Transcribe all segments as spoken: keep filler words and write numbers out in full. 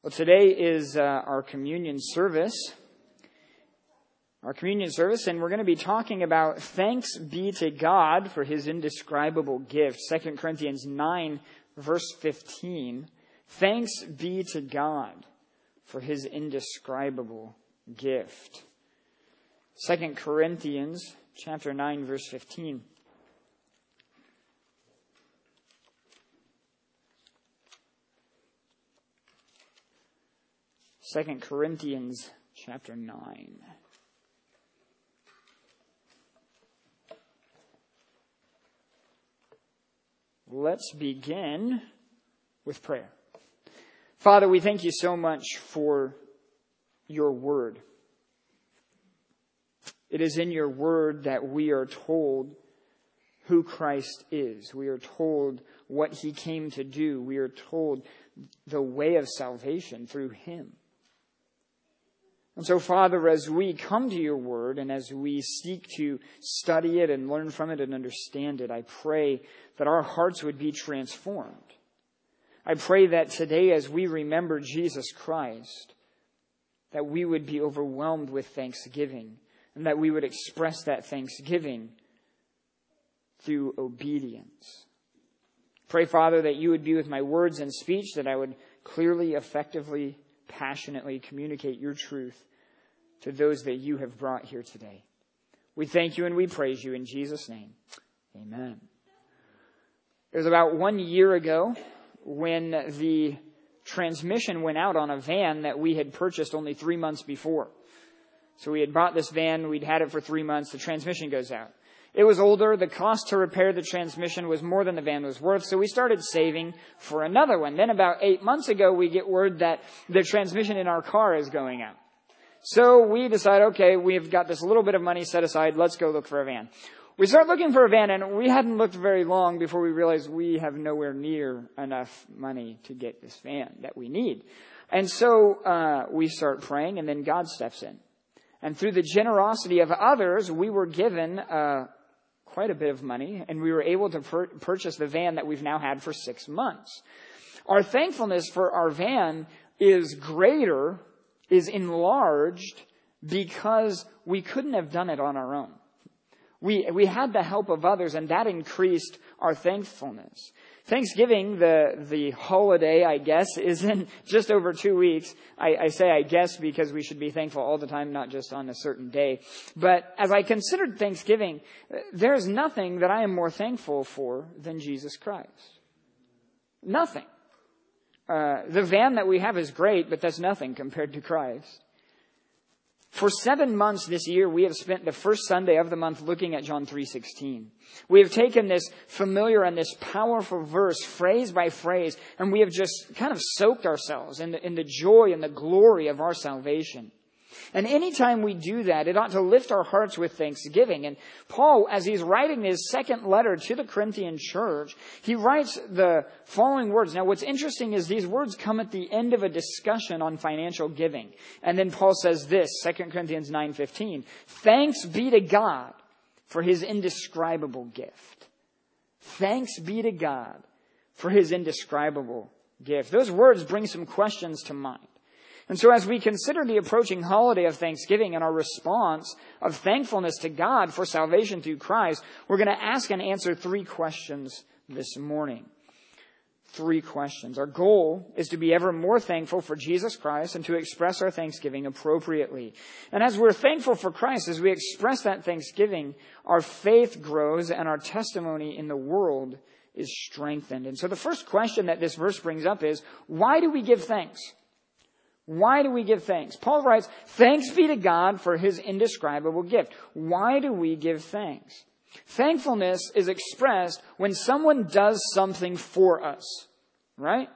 Well, today is uh, our communion service. Our communion service, and we're going to be talking about thanks be to God for His indescribable gift. Second Corinthians nine, verse fifteen. Thanks be to God for His indescribable gift. Second Corinthians chapter nine, verse fifteen. Second Corinthians chapter nine. Let's begin with prayer. Father, we thank you so much for your word. It is in your word that we are told who Christ is. We are told what He came to do. We are told the way of salvation through Him. And so, Father, as we come to your word and as we seek to study it and learn from it and understand it, I pray that our hearts would be transformed. I pray that today, as we remember Jesus Christ, that we would be overwhelmed with thanksgiving and that we would express that thanksgiving through obedience. Pray, Father, that you would be with my words and speech, that I would clearly, effectively, passionately communicate your truth to those that you have brought here today. We thank you and we praise you in Jesus' name. Amen. It was about one year ago when the transmission went out on a van that we had purchased only three months before. So we had bought this van, we'd had it for three months, the transmission goes out. It was older. The cost to repair the transmission was more than the van was worth. So we started saving for another one. Then about eight months ago, we get word that the transmission in our car is going out. So we decide, okay, we've got this little bit of money set aside. Let's go look for a van. We start looking for a van, and we hadn't looked very long before we realized we have nowhere near enough money to get this van that we need. And so uh, we start praying, and then God steps in. And through the generosity of others, we were given uh quite a bit of money, and we were able to pur- purchase the van that we've now had for six months. Our thankfulness for our van is greater, is enlarged, because we couldn't have done it on our own. We we had the help of others, and that increased our thankfulness. Thanksgiving, the the holiday, I guess, is in just over two weeks. I, I say I guess because we should be thankful all the time, not just on a certain day. But as I considered Thanksgiving, there's nothing that I am more thankful for than Jesus Christ. Nothing. Uh, the van that we have is great, but that's nothing compared to Christ. For seven months this year, we have spent the first Sunday of the month looking at John three sixteen. We have taken this familiar and this powerful verse, phrase by phrase, and we have just kind of soaked ourselves in the, in the joy and the glory of our salvation. And anytime we do that, it ought to lift our hearts with thanksgiving. And Paul, as he's writing his second letter to the Corinthian church, he writes the following words. Now, what's interesting is these words come at the end of a discussion on financial giving. And then Paul says this, Second Corinthians nine fifteen, thanks be to God for His indescribable gift. Thanks be to God for His indescribable gift. Those words bring some questions to mind. And so as we consider the approaching holiday of Thanksgiving and our response of thankfulness to God for salvation through Christ, we're going to ask and answer three questions this morning. Three questions. Our goal is to be ever more thankful for Jesus Christ and to express our thanksgiving appropriately. And as we're thankful for Christ, as we express that thanksgiving, our faith grows and our testimony in the world is strengthened. And so the first question that this verse brings up is, why do we give thanks? Why do we give thanks? Paul writes, thanks be to God for His indescribable gift. Why do we give thanks? Thankfulness is expressed when someone does something for us, right?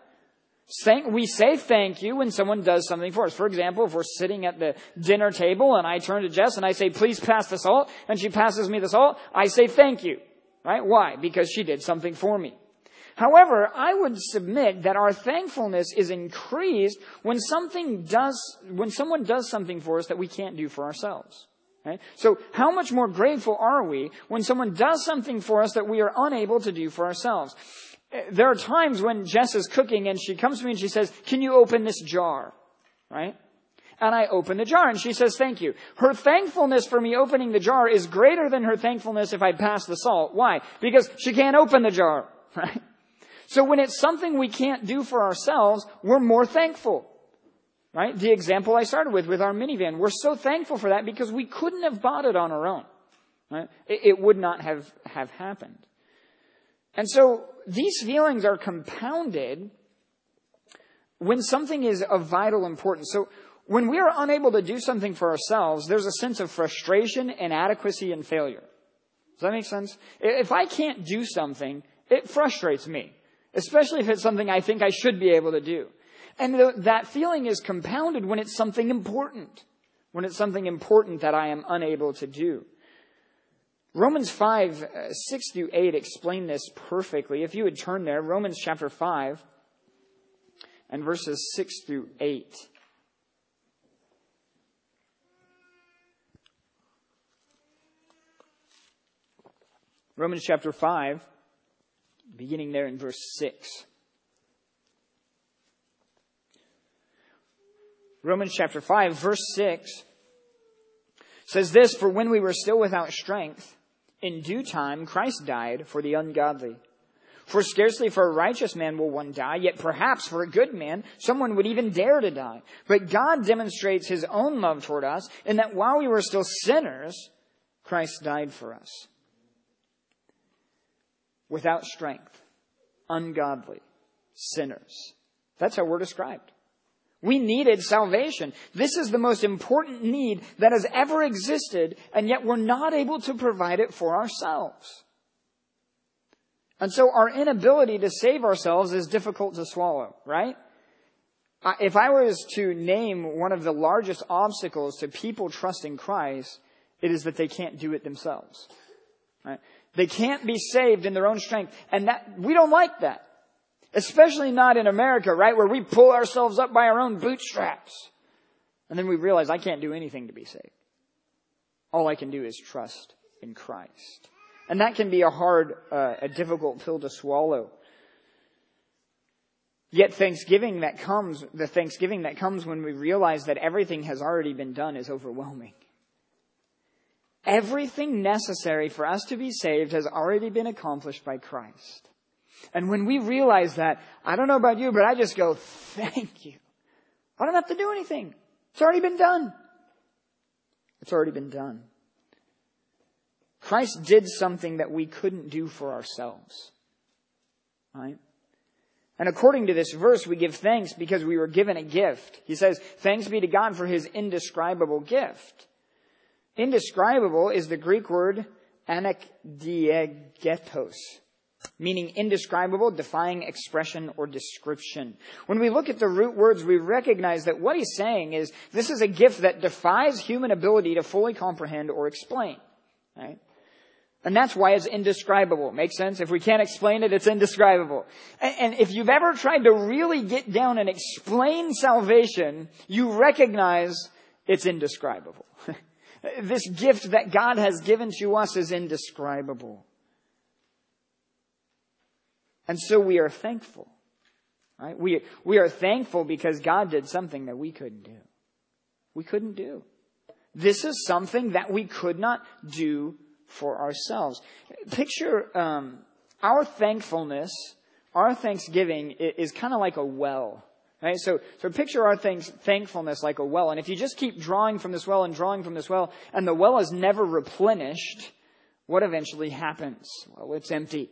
We say thank you when someone does something for us. For example, if we're sitting at the dinner table and I turn to Jess and I say, please pass the salt, and she passes me the salt, I say thank you, right? Why? Because she did something for me. However, I would submit that our thankfulness is increased when something does, when someone does something for us that we can't do for ourselves. Right? So how much more grateful are we when someone does something for us that we are unable to do for ourselves? There are times when Jess is cooking and she comes to me and she says, can you open this jar? Right? And I open the jar and she says, thank you. Her thankfulness for me opening the jar is greater than her thankfulness if I pass the salt. Why? Because she can't open the jar. Right? So when it's something we can't do for ourselves, we're more thankful. Right? The example I started with, with our minivan. We're so thankful for that because we couldn't have bought it on our own. Right? It, it would not have, have happened. And so these feelings are compounded when something is of vital importance. So when we are unable to do something for ourselves, there's a sense of frustration, inadequacy, and failure. Does that make sense? If I can't do something, it frustrates me, especially if it's something I think I should be able to do. And the, that feeling is compounded when it's something important, when it's something important that I am unable to do. Romans five, uh, six through eight explain this perfectly. If you would turn there, Romans chapter five and verses six through eight. Romans chapter five, beginning there in verse six. Romans chapter five, verse six says this, for when we were still without strength, in due time Christ died for the ungodly. For scarcely for a righteous man will one die, yet perhaps for a good man someone would even dare to die. But God demonstrates his own love toward us in that while we were still sinners, Christ died for us. Without strength, ungodly, sinners. That's how we're described. We needed salvation. This is the most important need that has ever existed, and yet we're not able to provide it for ourselves. And so our inability to save ourselves is difficult to swallow, right? If I was to name one of the largest obstacles to people trusting Christ, it is that they can't do it themselves. Right? They can't be saved in their own strength, and that we don't like that. Especially not in America, right? Where we pull ourselves up by our own bootstraps. And then we realize I can't do anything to be saved. All I can do is trust in Christ. And that can be a hard, uh, a difficult pill to swallow. Yet Thanksgiving that comes, the Thanksgiving that comes when we realize that everything has already been done is overwhelming. Everything necessary for us to be saved has already been accomplished by Christ. And when we realize that, I don't know about you, but I just go, thank you. I don't have to do anything. It's already been done. It's already been done. Christ did something that we couldn't do for ourselves. Right? And according to this verse, we give thanks because we were given a gift. He says, thanks be to God for his indescribable gift. Indescribable is the Greek word anekdiegetos, meaning indescribable, defying expression or description. When we look at the root words, we recognize that what he's saying is this is a gift that defies human ability to fully comprehend or explain. Right? And that's why it's indescribable. Makes sense? If we can't explain it, it's indescribable. And if you've ever tried to really get down and explain salvation, you recognize it's indescribable. This gift that God has given to us is indescribable. And so we are thankful. Right? We, we are thankful because God did something that we couldn't do. We couldn't do. This is something that we could not do for ourselves. Picture um, our thankfulness, our thanksgiving is kind of like a well. Right? So, so picture our thanks, thankfulness like a well. And if you just keep drawing from this well and drawing from this well, and the well is never replenished, what eventually happens? Well, it's empty.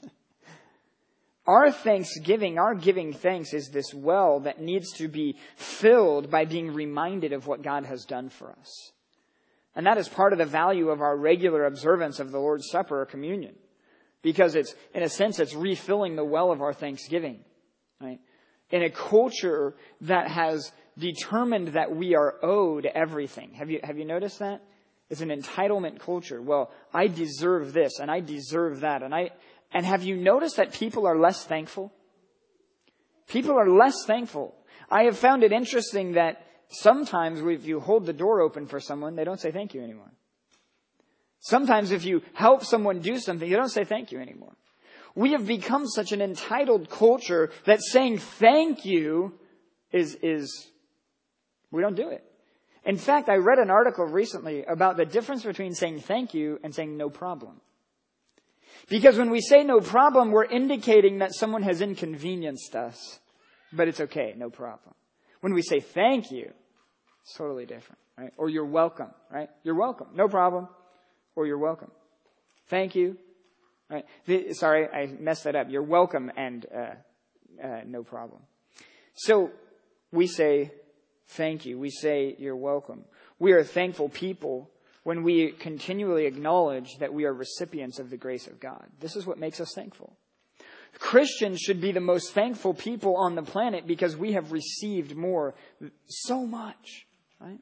Our thanksgiving, our giving thanks is this well that needs to be filled by being reminded of what God has done for us. And that is part of the value of our regular observance of the Lord's Supper or communion. Because it's, in a sense, it's refilling the well of our thanksgiving. Right? In a culture that has determined that we are owed everything. Have you, have you noticed that? It's an entitlement culture. Well, I deserve this and I deserve that. And I, and have you noticed that people are less thankful? People are less thankful. I have found it interesting that sometimes if you hold the door open for someone, they don't say thank you anymore. Sometimes if you help someone do something, you don't say thank you anymore. We have become such an entitled culture that saying thank you is, is, we don't do it. In fact, I read an article recently about the difference between saying thank you and saying no problem. Because when we say no problem, we're indicating that someone has inconvenienced us. But it's okay, no problem. When we say thank you, it's totally different, right? Or you're welcome, right? You're welcome, no problem. Or you're welcome. Thank you. Right? The, sorry, I messed that up. You're welcome and uh, uh, no problem. So we say thank you. We say you're welcome. We are thankful people when we continually acknowledge that we are recipients of the grace of God. This is what makes us thankful. Christians should be the most thankful people on the planet because we have received more, so much, right?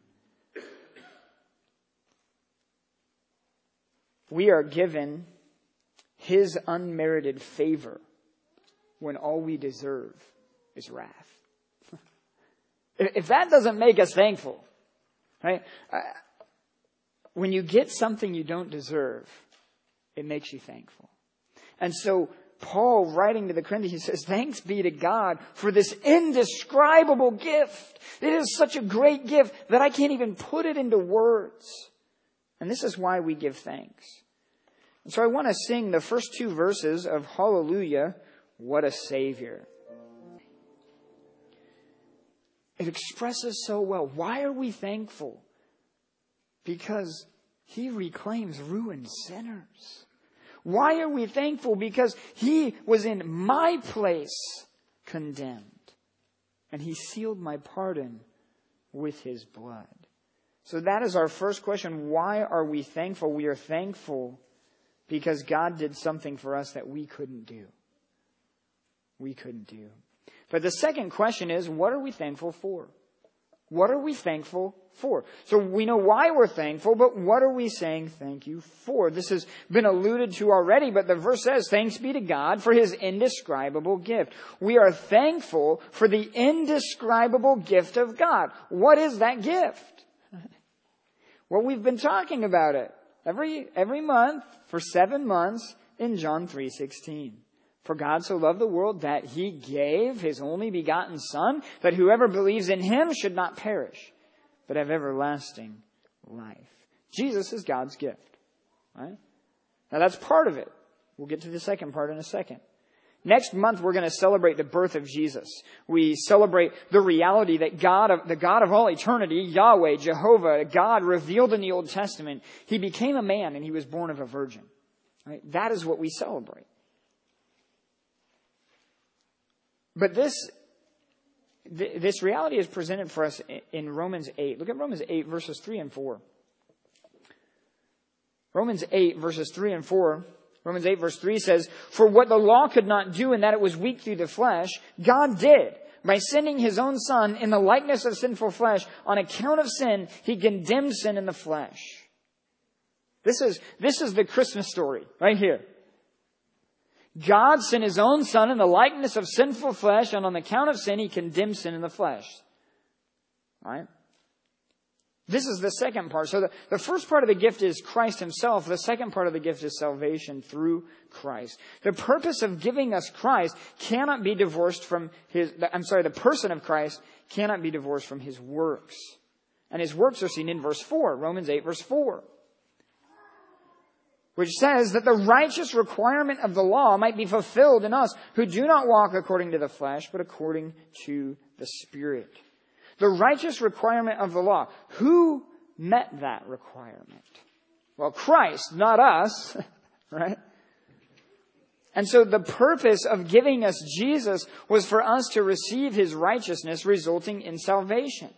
We are given His unmerited favor when all we deserve is wrath. If that doesn't make us thankful, right? When you get something you don't deserve, it makes you thankful. And so Paul, writing to the Corinthians, he says, thanks be to God for this indescribable gift. It is such a great gift that I can't even put it into words. And this is why we give thanks. And so I want to sing the first two verses of Hallelujah, What a Savior. It expresses so well. Why are we thankful? Because He reclaims ruined sinners. Why are we thankful? Because He was in my place condemned. And He sealed my pardon with His blood. So that is our first question. Why are we thankful? We are thankful because God did something for us that we couldn't do. We couldn't do. But the second question is, what are we thankful for? What are we thankful for? So we know why we're thankful, but what are we saying thank you for? This has been alluded to already, but the verse says, thanks be to God for His indescribable gift. We are thankful for the indescribable gift of God. What is that gift? Well, we've been talking about it every, every month for seven months in John three sixteen. For God so loved the world that He gave His only begotten Son, that whoever believes in Him should not perish, but have everlasting life. Jesus is God's gift. Right? Now that's part of it. We'll get to the second part in a second. Next month, we're going to celebrate the birth of Jesus. We celebrate the reality that God, of, the God of all eternity, Yahweh, Jehovah, God revealed in the Old Testament, He became a man and He was born of a virgin. Right? That is what we celebrate. But this, th- this reality is presented for us in Romans eight. Look at Romans eight, verses three and four. Romans eight, verses three and four. Romans eight, verse three says, for what the law could not do in that it was weak through the flesh, God did. By sending His own Son in the likeness of sinful flesh, on account of sin, He condemned sin in the flesh. This is, this is the Christmas story right here. God sent His own Son in the likeness of sinful flesh, and on account of sin, He condemned sin in the flesh. Right? This is the second part. So the, the first part of the gift is Christ Himself. The second part of the gift is salvation through Christ. The purpose of giving us Christ cannot be divorced from His, I'm sorry, the person of Christ cannot be divorced from His works. And His works are seen in verse four, Romans eight, verse four. Which says that the righteous requirement of the law might be fulfilled in us who do not walk according to the flesh, but according to the Spirit. The righteous requirement of the law. Who met that requirement? Well, Christ, not us, right? And so the purpose of giving us Jesus was for us to receive His righteousness, resulting in salvation.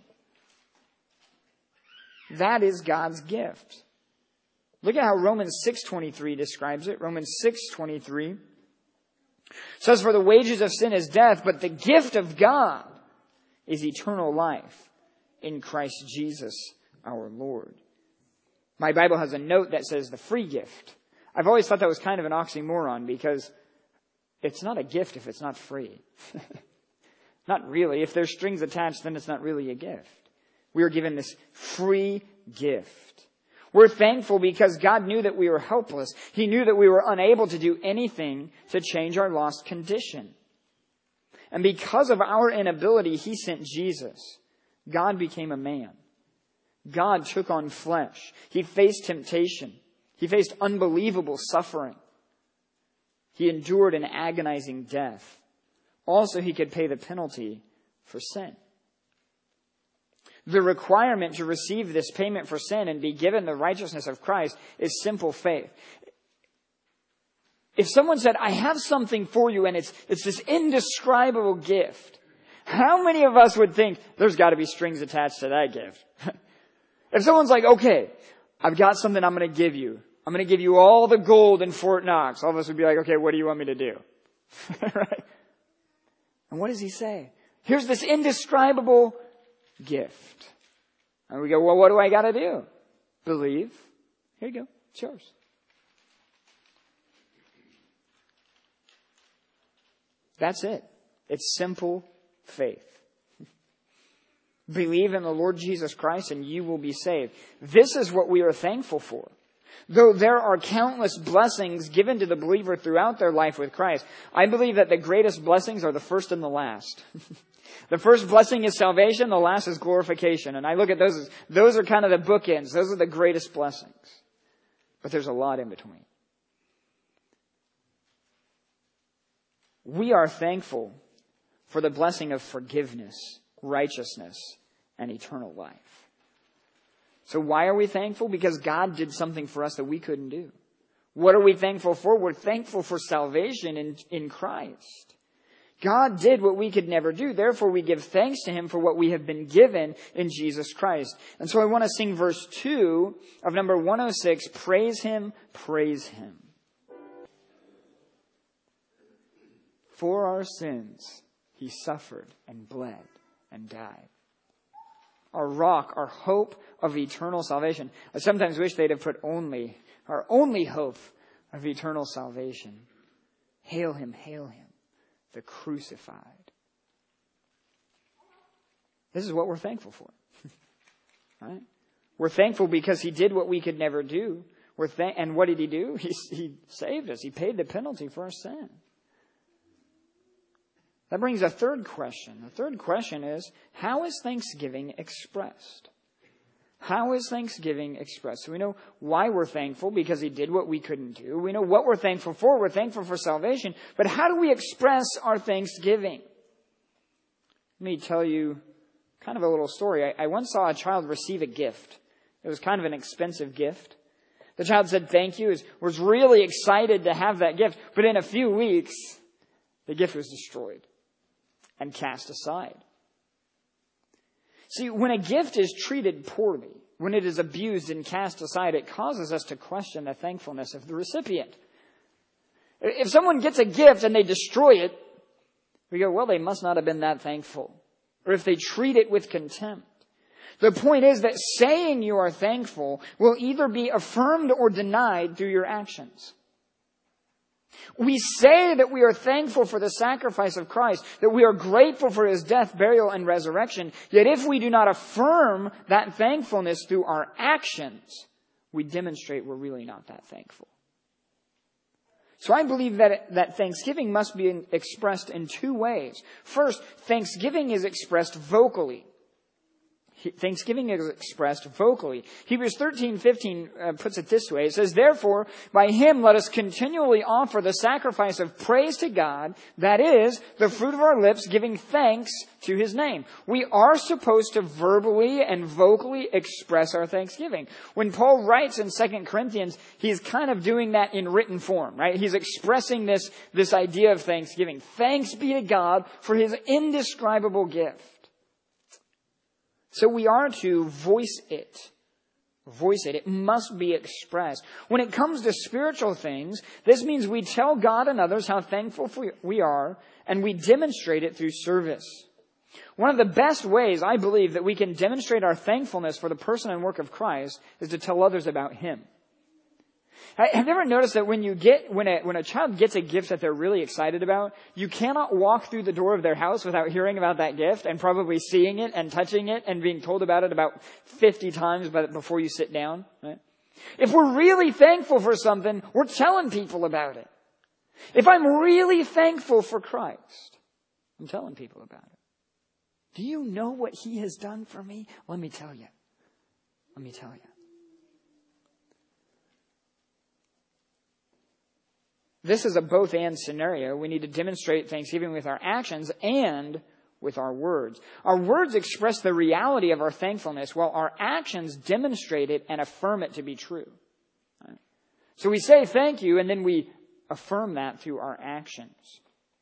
That is God's gift. Look at how Romans six twenty-three describes it. Romans six twenty-three says, for the wages of sin is death, but the gift of God is eternal life in Christ Jesus our Lord. My Bible has a note that says the free gift. I've always thought that was kind of an oxymoron because it's not a gift if it's not free. Not really. If there's strings attached, then it's not really a gift. We are given this free gift. We're thankful because God knew that we were helpless. He knew that we were unable to do anything to change our lost condition. And because of our inability, He sent Jesus. God became a man. God took on flesh. He faced temptation. He faced unbelievable suffering. He endured an agonizing death. Also, He could pay the penalty for sin. The requirement to receive this payment for sin and be given the righteousness of Christ is simple faith. If someone said, I have something for you and it's, it's this indescribable gift, how many of us would think there's got to be strings attached to that gift? If someone's like, okay, I've got something I'm going to give you. I'm going to give you all the gold in Fort Knox. All of us would be like, okay, what do you want me to do? Right? And what does He say? Here's this indescribable gift. And we go, well, what do I got to do? Believe. Here you go. It's yours. That's it. It's simple faith. Believe in the Lord Jesus Christ and you will be saved. This is what we are thankful for. Though there are countless blessings given to the believer throughout their life with Christ, I believe that the greatest blessings are the first and the last. The first blessing is salvation, the last is glorification. And I look at those as, those are kind of the bookends. Those are the greatest blessings. But there's a lot in between. We are thankful for the blessing of forgiveness, righteousness, and eternal life. So why are we thankful? Because God did something for us that we couldn't do. What are we thankful for? We're thankful for salvation in, in Christ. God did what we could never do. Therefore, we give thanks to Him for what we have been given in Jesus Christ. And so I want to sing verse two of number one oh six, Praise Him, Praise Him. For our sins, He suffered and bled and died. Our rock, our hope of eternal salvation. I sometimes wish they'd have put only, our only hope of eternal salvation. Hail Him, hail Him, the crucified. This is what we're thankful for. Right? We're thankful because He did what we could never do. We're th- and what did He do? He, he saved us. He paid the penalty for our sin. That brings a third question. The third question is, how is thanksgiving expressed? How is thanksgiving expressed? So we know why we're thankful, because He did what we couldn't do. We know what we're thankful for. We're thankful for salvation. But how do we express our thanksgiving? Let me tell you kind of a little story. I, I once saw a child receive a gift. It was kind of an expensive gift. The child said thank you, was really excited to have that gift. But in a few weeks, the gift was destroyed and cast aside. See, when a gift is treated poorly, when it is abused and cast aside, it causes us to question the thankfulness of the recipient. If someone gets a gift and they destroy it, we go, well, they must not have been that thankful. Or if they treat it with contempt. The point is that saying you are thankful will either be affirmed or denied through your actions. We say that we are thankful for the sacrifice of Christ, that we are grateful for His death, burial, and resurrection. Yet if we do not affirm that thankfulness through our actions, we demonstrate we're really not that thankful. So I believe that, that thanksgiving must be expressed in two ways. First, thanksgiving is expressed vocally. Thanksgiving is expressed vocally. Hebrews thirteen fifteen uh, puts it this way. It says, therefore, by Him let us continually offer the sacrifice of praise to God, that is, the fruit of our lips, giving thanks to His name. We are supposed to verbally and vocally express our thanksgiving. When Paul writes in Second Corinthians, he's kind of doing that in written form, right? He's expressing this, this idea of thanksgiving. Thanks be to God for His indescribable gift. So we are to voice it. Voice it. It must be expressed. When it comes to spiritual things, this means we tell God and others how thankful we are, and we demonstrate it through service. One of the best ways, I believe, that we can demonstrate our thankfulness for the person and work of Christ is to tell others about Him. Have you ever noticed that when you get, when a, when a child gets a gift that they're really excited about, you cannot walk through the door of their house without hearing about that gift and probably seeing it and touching it and being told about it about fifty times before you sit down, right? If we're really thankful for something, we're telling people about it. If I'm really thankful for Christ, I'm telling people about it. Do you know what He has done for me? Let me tell you. Let me tell you. This is a both-and scenario. We need to demonstrate thanksgiving with our actions and with our words. Our words express the reality of our thankfulness, while our actions demonstrate it and affirm it to be true. Right? So we say thank you, and then we affirm that through our actions.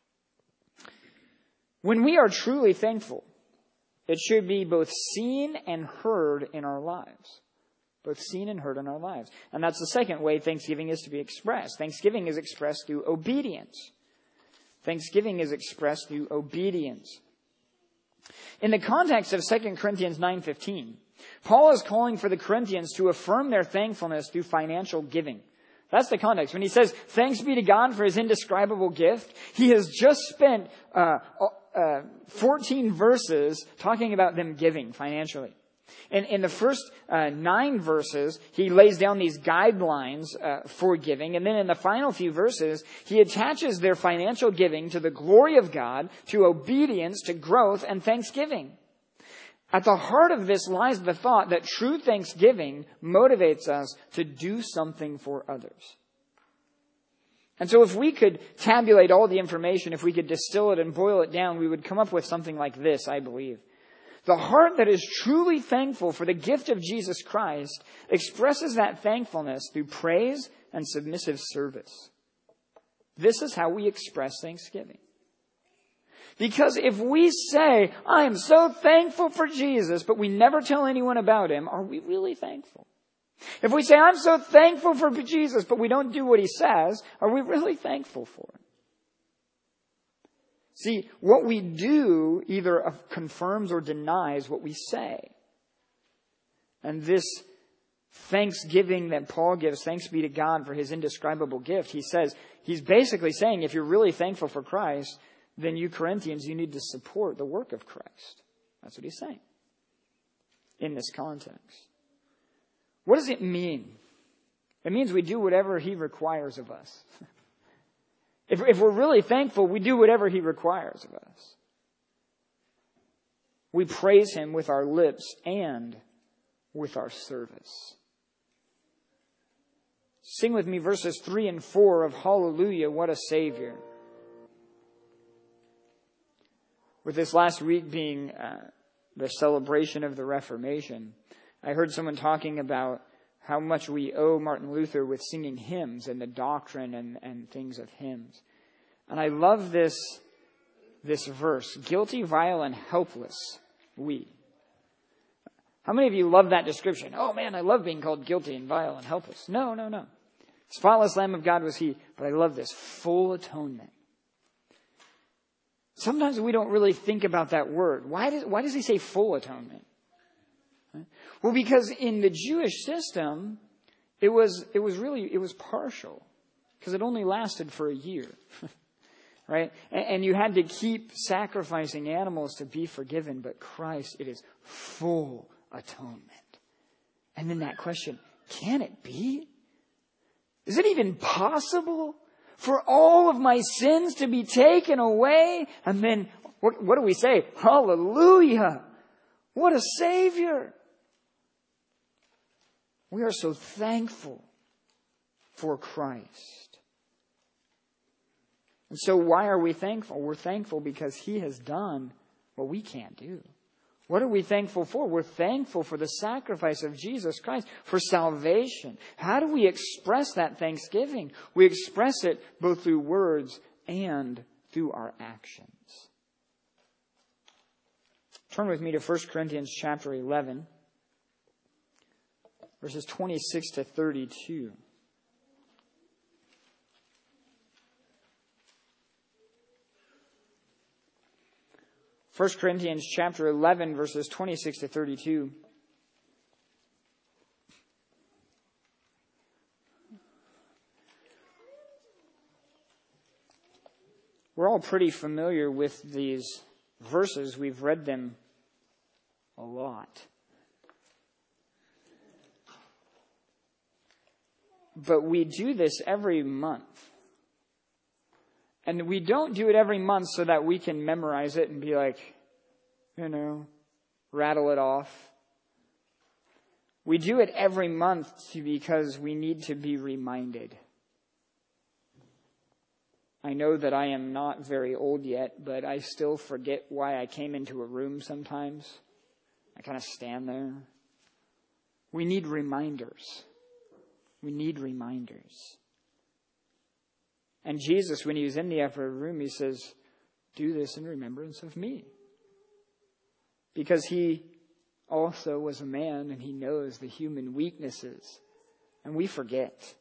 When we are truly thankful, it should be both seen and heard in our lives. Both seen and heard in our lives. And that's the second way thanksgiving is to be expressed. Thanksgiving is expressed through obedience. Thanksgiving is expressed through obedience. In the context of Second Corinthians nine fifteen, Paul is calling for the Corinthians to affirm their thankfulness through financial giving. That's the context. When he says, thanks be to God for His indescribable gift, he has just spent uh, uh, fourteen verses talking about them giving financially. In, in the first uh, nine verses, he lays down these guidelines uh, for giving. And then in the final few verses, he attaches their financial giving to the glory of God, to obedience, to growth, and thanksgiving. At the heart of this lies the thought that true thanksgiving motivates us to do something for others. And so if we could tabulate all the information, if we could distill it and boil it down, we would come up with something like this, I believe. The heart that is truly thankful for the gift of Jesus Christ expresses that thankfulness through praise and submissive service. This is how we express thanksgiving. Because if we say, I am so thankful for Jesus, but we never tell anyone about Him, are we really thankful? If we say, I'm so thankful for Jesus, but we don't do what He says, are we really thankful for Him? See, what we do either confirms or denies what we say. And this thanksgiving that Paul gives, thanks be to God for His indescribable gift, he says, he's basically saying, if you're really thankful for Christ, then you Corinthians, you need to support the work of Christ. That's what he's saying in this context. What does it mean? It means we do whatever He requires of us. If, if we're really thankful, we do whatever He requires of us. We praise Him with our lips and with our service. Sing with me verses three and four of Hallelujah, What a Savior. With this last week being uh, the celebration of the Reformation, I heard someone talking about how much we owe Martin Luther with singing hymns and the doctrine and, and things of hymns. And I love this, this verse, guilty, vile, and helpless, we. How many of you love that description? Oh man, I love being called guilty and vile and helpless. No, no, no. Spotless Lamb of God was He, but I love this, full atonement. Sometimes we don't really think about that word. Why does, why does He say full atonement? Well, because in the Jewish system, it was, it was really, it was partial. Because it only lasted for a year. Right? And, and you had to keep sacrificing animals to be forgiven. But Christ, it is full atonement. And then that question, can it be? Is it even possible for all of my sins to be taken away? And then, what, what do we say? Hallelujah! What a Savior! We are so thankful for Christ. And so why are we thankful? We're thankful because He has done what we can't do. What are we thankful for? We're thankful for the sacrifice of Jesus Christ, for salvation. How do we express that thanksgiving? We express it both through words and through our actions. Turn with me to First Corinthians chapter eleven. Verses twenty-six to thirty-two. First Corinthians chapter eleven, verses twenty-six to thirty-two. We're all pretty familiar with these verses. We've read them a lot. but we do this every month. And we don't do it every month so that we can memorize it and be like, you know, rattle it off. We do it every month because we need to be reminded. I know that I am not very old yet, but I still forget why I came into a room sometimes. I kind of stand there. We need reminders. We need reminders. And Jesus, when he was in the upper room, he says, do this in remembrance of me. Because he also was a man and he knows the human weaknesses. And we forget.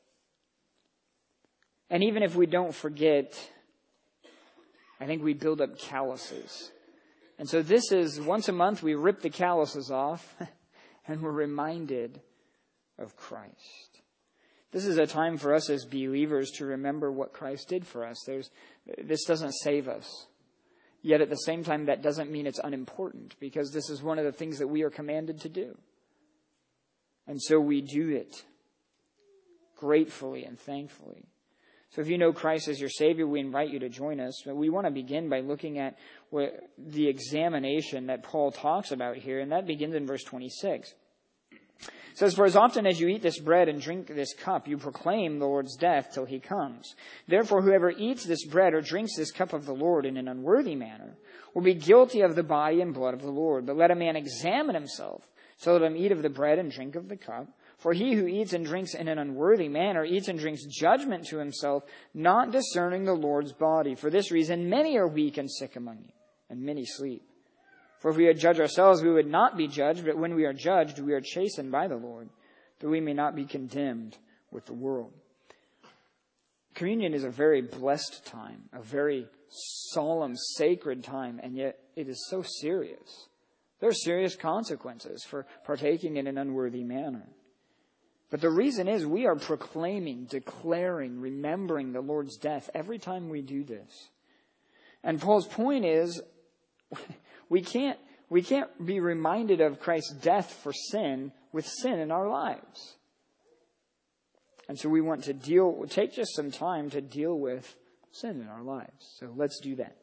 And even if we don't forget, I think we build up calluses. And so this is, once a month, we rip the calluses off and we're reminded of Christ. This is a time for us as believers to remember what Christ did for us. There's, this doesn't save us. Yet at the same time, that doesn't mean it's unimportant, because this is one of the things that we are commanded to do. And so we do it gratefully and thankfully. So if you know Christ as your Savior, we invite you to join us. But we want to begin by looking at what, the examination that Paul talks about here, and that begins in verse twenty-six. It says, for as often as you eat this bread and drink this cup, you proclaim the Lord's death till he comes. Therefore, whoever eats this bread or drinks this cup of the Lord in an unworthy manner will be guilty of the body and blood of the Lord. But let a man examine himself, so let him eat of the bread and drink of the cup. For he who eats and drinks in an unworthy manner eats and drinks judgment to himself, not discerning the Lord's body. For this reason, many are weak and sick among you, and many sleep. For if we had judged ourselves, we would not be judged, but when we are judged, we are chastened by the Lord, that we may not be condemned with the world. Communion is a very blessed time, a very solemn, sacred time, and yet it is so serious. There are serious consequences for partaking in an unworthy manner. But the reason is we are proclaiming, declaring, remembering the Lord's death every time we do this. And Paul's point is, We can't, we can't be reminded of Christ's death for sin with sin in our lives. And so we want to deal, take just some time to deal with sin in our lives. So let's do that.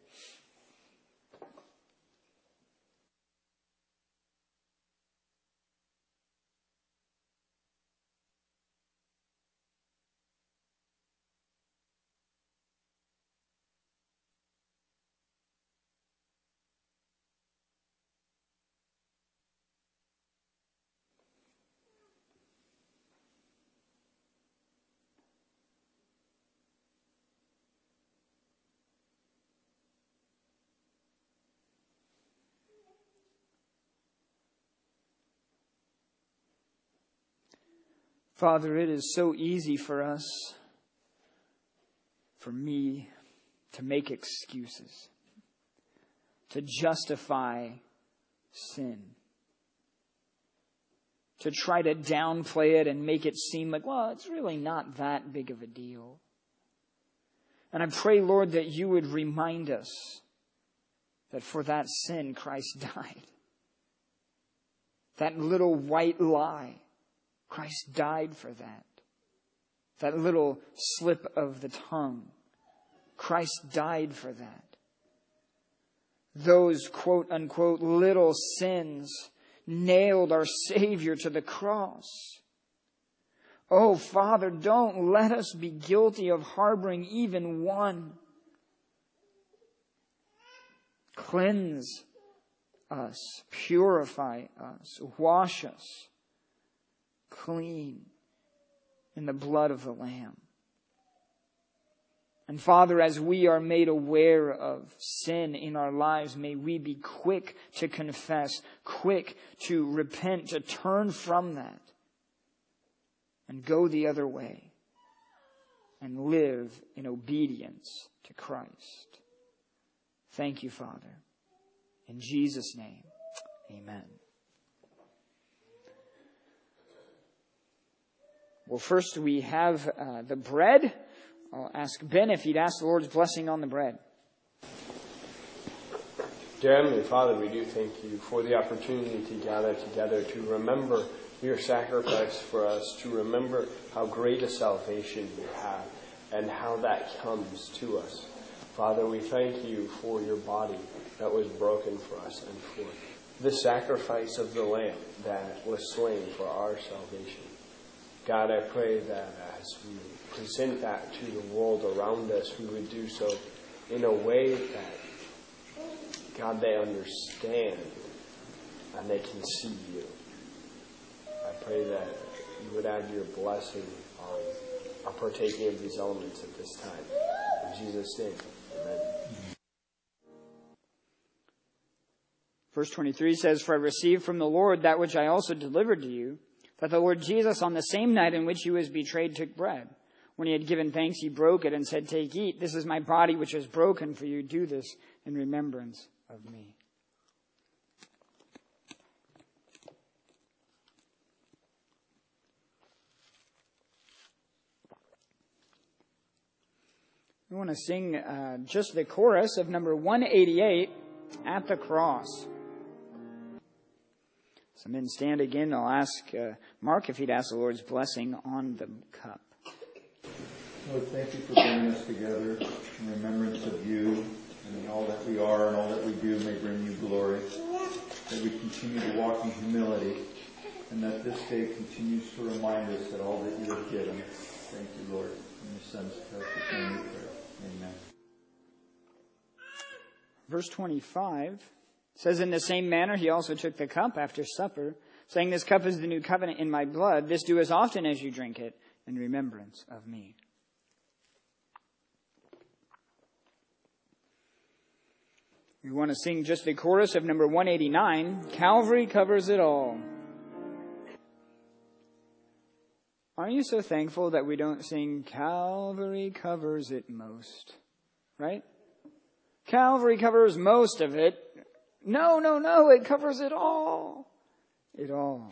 Father, it is so easy for us, for me, to make excuses, to justify sin, to try to downplay it and make it seem like, well, it's really not that big of a deal. And I pray, Lord, that you would remind us that for that sin, Christ died. That little white lie, Christ died for that. That little slip of the tongue, Christ died for that. Those quote unquote little sins nailed our Savior to the cross. Oh, Father, don't let us be guilty of harboring even one. Cleanse us, purify us, wash us clean in the blood of the Lamb. And Father, as we are made aware of sin in our lives, may we be quick to confess, quick to repent, to turn from that and go the other way and live in obedience to Christ. Thank you, Father. In Jesus' name, amen. Well, first we have uh, the bread. I'll ask Ben if he'd ask the Lord's blessing on the bread. Dear Heavenly Father, we do thank you for the opportunity to gather together, to remember your sacrifice for us, to remember how great a salvation you have and how that comes to us. Father, we thank you for your body that was broken for us and for the sacrifice of the Lamb that was slain for our salvation. God, I pray that as we present that to the world around us, we would do so in a way that, God, they understand and they can see you. I pray that you would add your blessing on our partaking of these elements at this time. In Jesus' name, amen. Verse twenty-three says, "For I received from the Lord that which I also delivered to you, that the Lord Jesus, on the same night in which he was betrayed, took bread. When he had given thanks, he broke it and said, 'Take, eat. This is my body which is broken for you. Do this in remembrance of me.'" We want to sing uh, just the chorus of number one eighty-eight, "At the Cross." Some men stand again. I'll ask uh, Mark if he'd ask the Lord's blessing on the cup. Lord, thank you for bringing us together in remembrance of you, and all that we are and all that we do may bring you glory. That we continue to walk in humility, and that this day continues to remind us that all that you have given. Thank you, Lord. In your Son's precious name we pray. Amen. Verse twenty-five says, "In the same manner he also took the cup after supper, saying, 'This cup is the new covenant in my blood. This do as often as you drink it in remembrance of me.'" We want to sing just the chorus of number one eighty-nine, "Calvary Covers It All." Aren't you so thankful that we don't sing "Calvary covers it most"? Right? Calvary covers most of it. No, no, no, it covers it all. It all.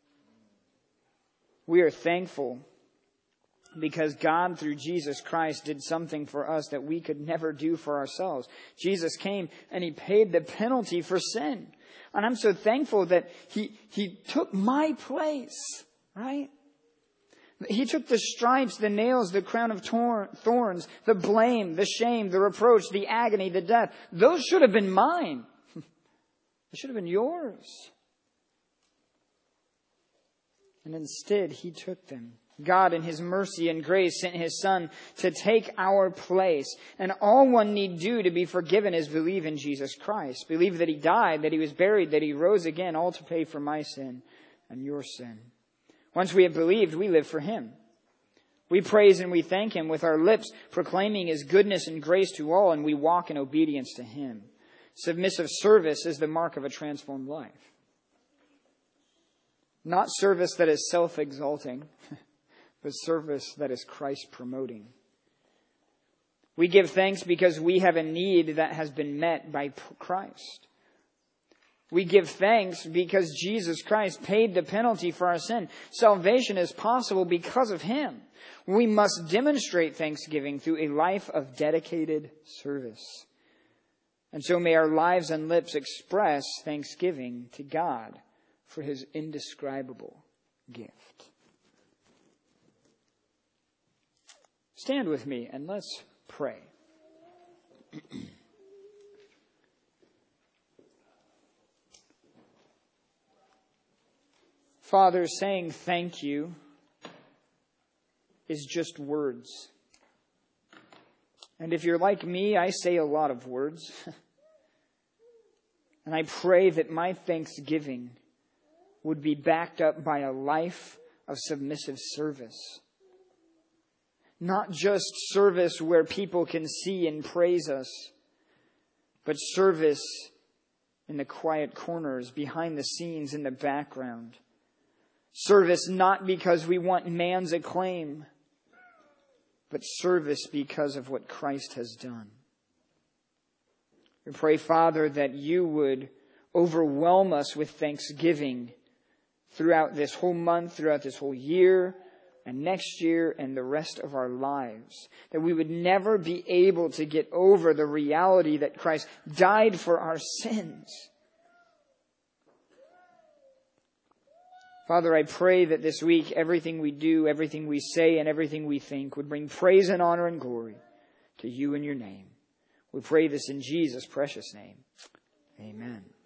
We are thankful because God, through Jesus Christ, did something for us that we could never do for ourselves. Jesus came and he paid the penalty for sin. And I'm so thankful that he, he took my place, right? He took the stripes, the nails, the crown of tor- thorns, the blame, the shame, the reproach, the agony, the death. Those should have been mine. They should have been yours. And instead, he took them. God, in his mercy and grace, sent his Son to take our place. And all one need do to be forgiven is believe in Jesus Christ. Believe that he died, that he was buried, that he rose again, all to pay for my sin and your sin. Once we have believed, we live for him. We praise and we thank him with our lips, proclaiming his goodness and grace to all, and we walk in obedience to him. Submissive service is the mark of a transformed life. Not service that is self-exalting, but service that is Christ-promoting. We give thanks because we have a need that has been met by Christ. We give thanks because Jesus Christ paid the penalty for our sin. Salvation is possible because of him. We must demonstrate thanksgiving through a life of dedicated service. And so may our lives and lips express thanksgiving to God for his indescribable gift. Stand with me and let's pray. Father, saying thank you is just words. And if you're like me, I say a lot of words. And I pray that my thanksgiving would be backed up by a life of submissive service. Not just service where people can see and praise us, but service in the quiet corners, behind the scenes, in the background. Service not because we want man's acclaim, but service because of what Christ has done. We pray, Father, that you would overwhelm us with thanksgiving throughout this whole month, throughout this whole year, and next year and the rest of our lives. That we would never be able to get over the reality that Christ died for our sins. Father, I pray that this week everything we do, everything we say, and everything we think would bring praise and honor and glory to you and your name. We pray this in Jesus' precious name. Amen.